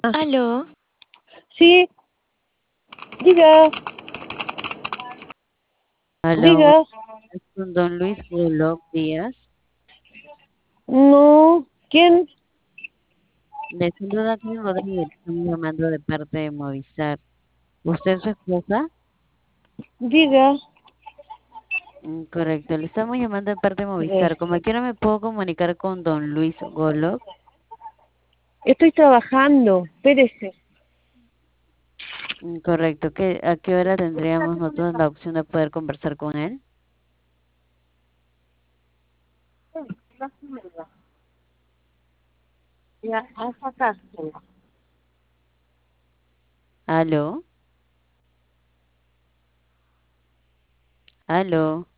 Ah, Aló, sí, diga, Aló, diga. buenas tardes, con don Luis Bullock Díaz. No, ¿quién? Le saluda Carmen Rodríguez, estamos llamando de parte de Movistar. ¿Usted es su esposa? Diga. Correcto, le estamos llamando de parte de Eh, Movistar. Como quiera me puedo comunicar con don Luis Bullock. Estoy trabajando, espérese. Correcto, ¿a qué hora tendríamos nosotros la opción de poder conversar con él? Ya, acá. Aló, aló.